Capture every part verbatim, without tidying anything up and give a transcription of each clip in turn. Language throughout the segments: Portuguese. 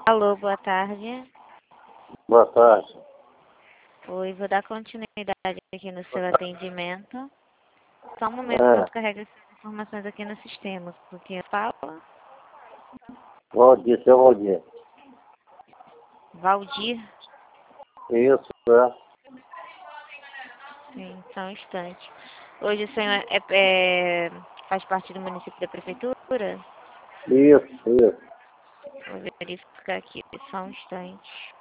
Alô, boa tarde. Boa tarde. Oi, vou dar continuidade aqui no seu atendimento. Só um momento É, enquanto carrega essas informações aqui no sistema. Porque fala Valdir, seu Valdir. Valdir. Isso, é. Sim, só um instante. Hoje o senhor é, é, faz parte do município da prefeitura? Isso, isso. Vou verificar aqui, só um instante.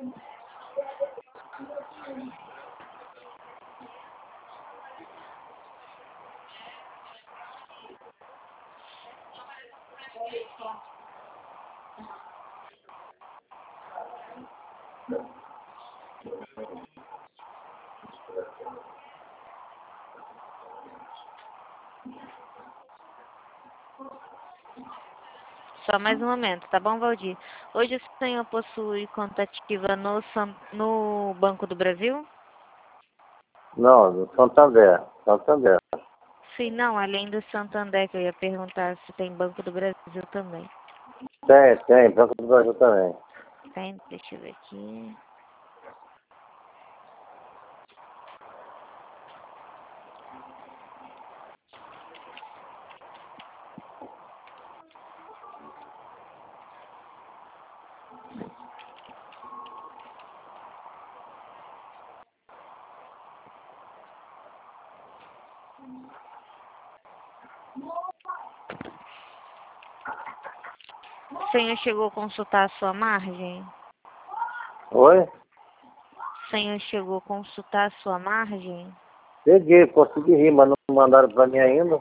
Só mais um momento, tá bom, Valdir? Hoje o senhor possui conta ativa no, San- no Banco do Brasil? Não, do Santander. Santander. Sim, não, além do Santander, que eu ia perguntar se tem Banco do Brasil também. Tem, tem. Banco do Brasil também. Tem, deixa eu ver aqui. O senhor chegou a consultar a sua margem? Oi? O senhor chegou a consultar a sua margem? Peguei, consegui rir, mas não mandaram pra mim ainda.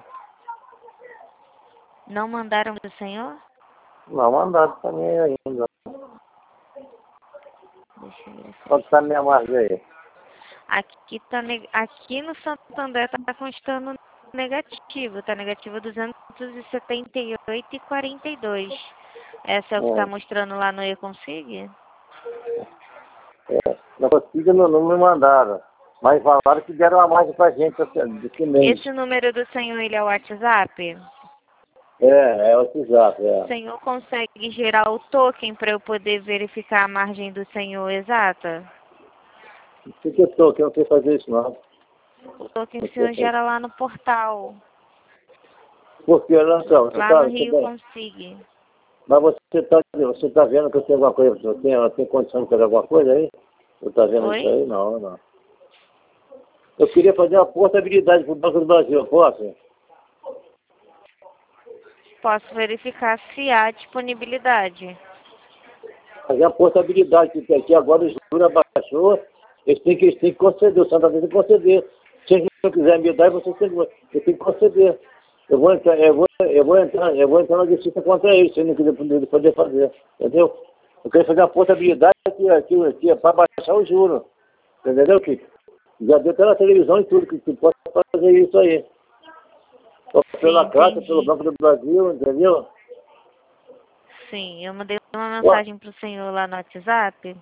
Não mandaram para o senhor? Não mandaram pra mim ainda. Deixa eu ver Quanto tá a minha margem aí? Aqui, tá neg... Aqui no Santander tá constando negativo, tá negativo duzentos e setenta e oito vírgula quarenta e dois. Essa é o que tá É, mostrando lá no E-Consig? é. Não consegui, não, não me mandaram. Mas falaram que deram a margem pra gente desse mês. Esse número do senhor, ele é o WhatsApp? É, é o WhatsApp, O é. senhor consegue gerar o token para eu poder verificar a margem do senhor exata? O que que eu tô? Que eu não sei fazer isso, não. O token Não o sei senhor fazer. gera lá no portal, Por que, então? Você lá tá, no você Rio tá, Consig. mas você está você tá vendo que eu tenho alguma coisa, eu tenho, eu tenho condição de fazer alguma coisa aí? Você está vendo isso Oi? aí? Não, não. Eu queria fazer uma portabilidade para o Banco do Brasil, posso? Posso verificar se há disponibilidade. Fazer uma portabilidade, porque aqui agora o juro abaixou, eles têm que, eles têm que conceder, o Santander tem que conceder. Se eles não quiserem me dar, você tem, eu tenho que conceder. Eu vou entrar, eu vou, eu vou entrar, eu vou entrar na justiça contra eles, se eles não quiserem poder fazer. Entendeu? Eu quero fazer uma portabilidade aqui, aqui, aqui para baixar o juro. Entendeu, Kiko? Já deu até na televisão e tudo, que, que pode fazer isso aí. Ou Sim, pela Caixa, pelo entendi. Banco do Brasil, entendeu? Sim, eu mandei uma Ué, mensagem pro senhor lá no WhatsApp.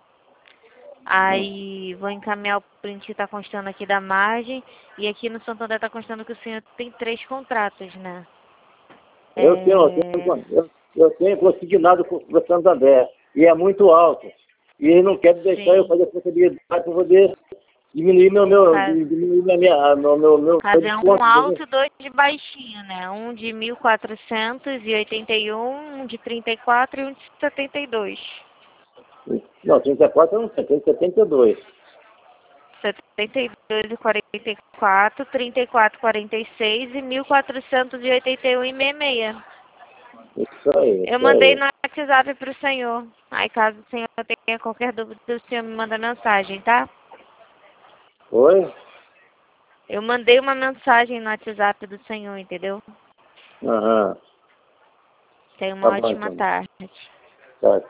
Aí vou encaminhar o print que tá constando aqui da margem. E aqui no Santander tá constando que o senhor tem três contratos, né? eu tenho, eu É... tenho, eu, eu tenho consignado com o Santander, e é muito alto. E ele não quer deixar eu Sim, fazer a possibilidade para poder diminuir meu, meu, faz- diminuir minha, minha, meu, meu, meu, meu fazer um desconto, entendeu? alto e dois de baixinho, né? Um de mil quatrocentos e oitenta e um, um de trinta e quatro e um de setenta e dois. Não, trinta e quatro eu não sei, tem setenta e dois. setenta e dois e quarenta e quatro, trinta e quatro e quarenta e seis e mil quatrocentos e oitenta e um e sessenta e seis. Isso aí, Eu isso mandei aí. no WhatsApp pro senhor. Aí caso o senhor tenha qualquer dúvida, o senhor me manda mensagem, tá? Oi? Eu mandei uma mensagem no WhatsApp do senhor, entendeu? Aham. Tenha uma Tá bom ótima então. tarde. Tá.